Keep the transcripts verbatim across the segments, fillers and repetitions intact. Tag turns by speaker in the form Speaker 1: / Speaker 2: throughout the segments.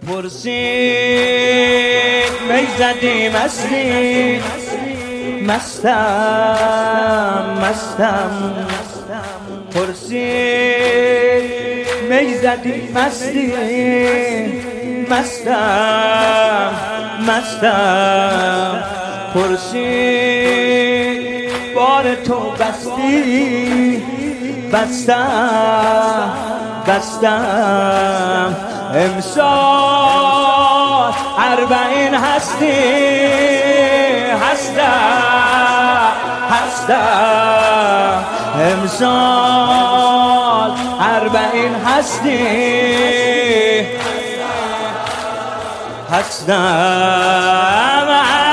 Speaker 1: پرسید می زدی مستی، مستم مستم. پرسید می زدی مستی، مستم مستم. پرسید بار تو بستی، بستم بستم. امسال اربعین هستی، هستم هستم. امسال اربعین هستی، هستم.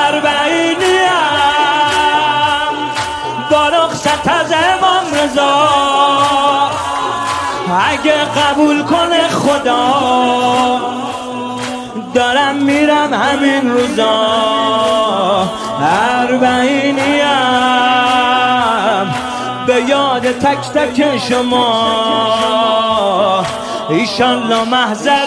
Speaker 1: اربعینیم با رخصت از امام رضا، اگه قبول کنه خدا دارم میرم همین روزا. اربعینیم به یاد تک تک شما، ایشالله محضر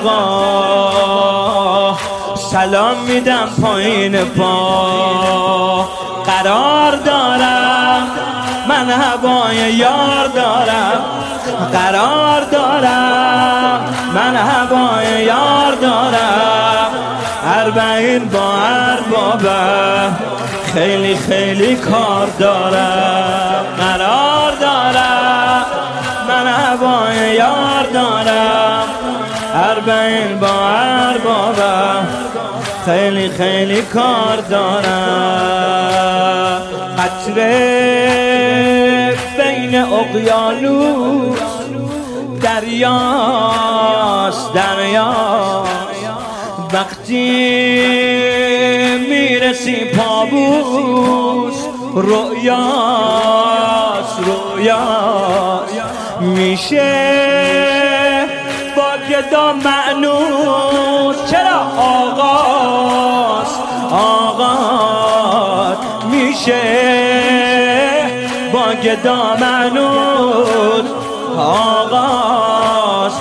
Speaker 1: آقا. سلام میدم پایین پا، قرار دارم من هوای یار دارم، قرار دارم من هوای یار دارم. اربعین با اربابم خیلی خیلی کار دارم، قرار دارم من هوای یار دارم. اربعین با اربابم خیلی خیلی کار دارم. قطره بین اقیانوس دریاست دریاست، وقتی میرسی پابوس رؤیاست رؤیاست. میشه با گدا معنوس، چرا آغاز آغاز. میشه با گدا معنوس، آغاز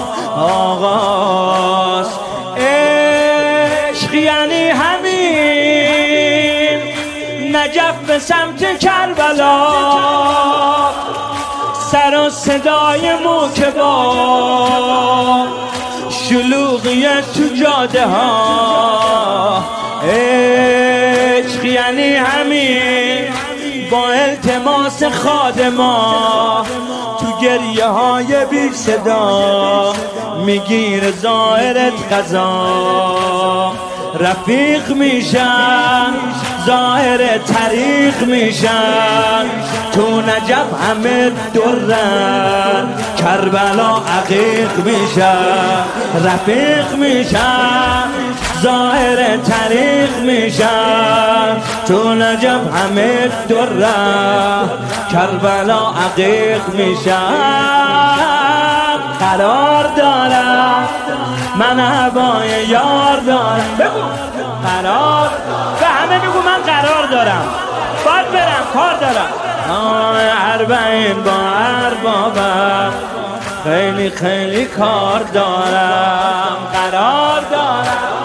Speaker 1: آغاز. عشق یعنی همین، نجف به سمت کربلا، سر و صدای موکبا، شلوغی تو جاده ها. عشق یعنی همین، با التماس خادما تو گریه های بی صدا میگیر ظاهرت قضا. رفیق میشن ظاهر طریق میشن، تو نجف همه درن کربلا عقیق میشن. رفیق میشن ظاهر طریق میشن، تو نجف همه درن کربلا عقیق میشن. قرار دارم من هوای یار دارم، بگو قرار. به همه بگو من قرار دارم، باید برم کار دارم. اربعین با اربابم خیلی خیلی کار دارم، قرار دارم.